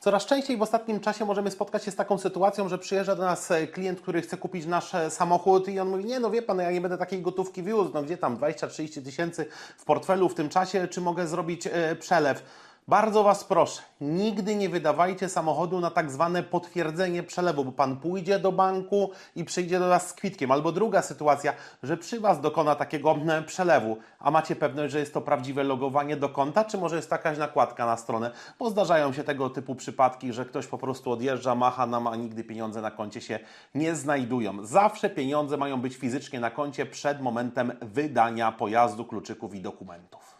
Coraz częściej w ostatnim czasie możemy spotkać się z taką sytuacją, że przyjeżdża do nas klient, który chce kupić nasz samochód i on mówi, nie no wie pan, ja nie będę takiej gotówki wiózł, no gdzie tam 20-30 tysięcy w portfelu w tym czasie, czy mogę zrobić przelew? Bardzo Was proszę, nigdy nie wydawajcie samochodu na tak zwane potwierdzenie przelewu, bo Pan pójdzie do banku i przyjdzie do nas z kwitkiem. Albo druga sytuacja, że przy Was dokona takiego przelewu, a macie pewność, że jest to prawdziwe logowanie do konta, czy może jest jakaś nakładka na stronę, bo zdarzają się tego typu przypadki, że ktoś po prostu odjeżdża, macha nam, a nigdy pieniądze na koncie się nie znajdują. Zawsze pieniądze mają być fizycznie na koncie przed momentem wydania pojazdu, kluczyków i dokumentów.